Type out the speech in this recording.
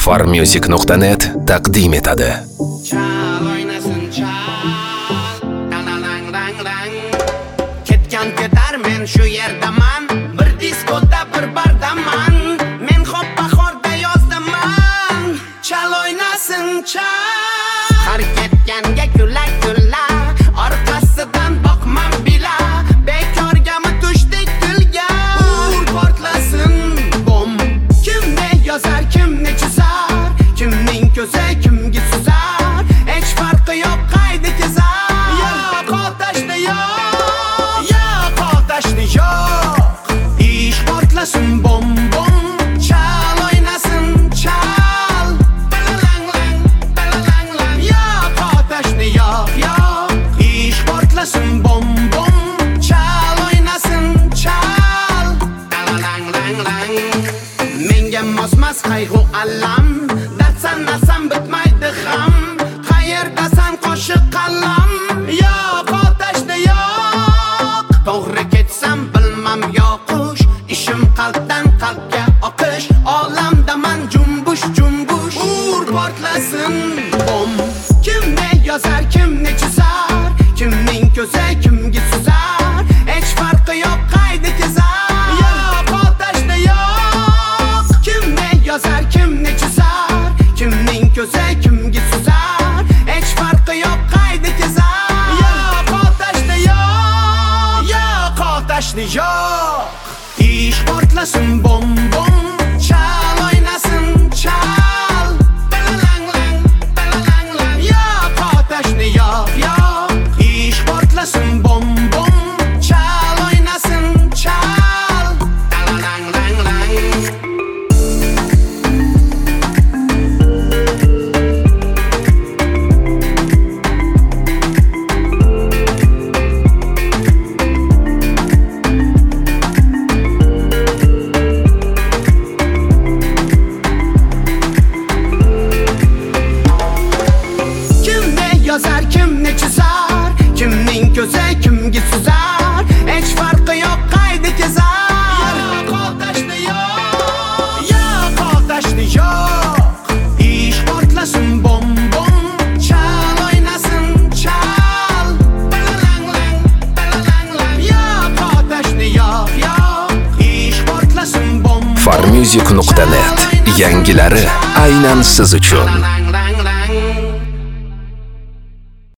farmusic.net taqdim etadi. Ketgan ketar men shu yerdaman, bir diskoda bir bardaman, men xo'p bahorda yozdaman. Chal o'ynasin chal, har ketganga kulak kulla, orqasidan boqmam bila, bekorgami tushdik tilga. Ur portlasin bom, kimni yozar kimni chizar, kimning ko'zi kimga suzar, hech farqi yo'q qayda kezar. Yo'q otashni yo'q, ish portlasin bom bom, chal o'ynasin chal, balalang balalang. Yo'q otashni yo'q, ish portlasin bom bom, chal o'ynasin chal, balalang. Menga mosmas qayg'u alam, dard sanasam bitmaydi ham, qayerdasan qo'shiq qalam. Yo'q otashni yo'q, to'g'ri ketsam bilmam yo'qush, ishim qalbdan qalbga oqish, olamdaman jumbush jumbush. Ur portlasin bom, kimni yozar kimni chizar, kimning ko'zi kimga suzar, hech farqi yo'q qayda kezar. Yo'q otashni yo'q, kimni yozar kimni chizar, kimning ko'zi kimga suzar, hech farqi yo'q qayda kezar. Yo'q otashni yo'q, ish portlasin bom bom, chal o'ynasin chal, balalang balalang. Yo'q otashni yo'q, ish portlasin bom bom, chal o'ynasin chal, balalang. Yozar kimni chizar, kimning ko'zi kimga suzar, hech farqi yo'q qayda kezar. Yo'q otashni yo'q, ish portlasin bom bom, chal o'ynasin chal, balalang. Yo'q otashni yo'q, ish portlasin bom. farmusic.net yangilari aynan siz uchun.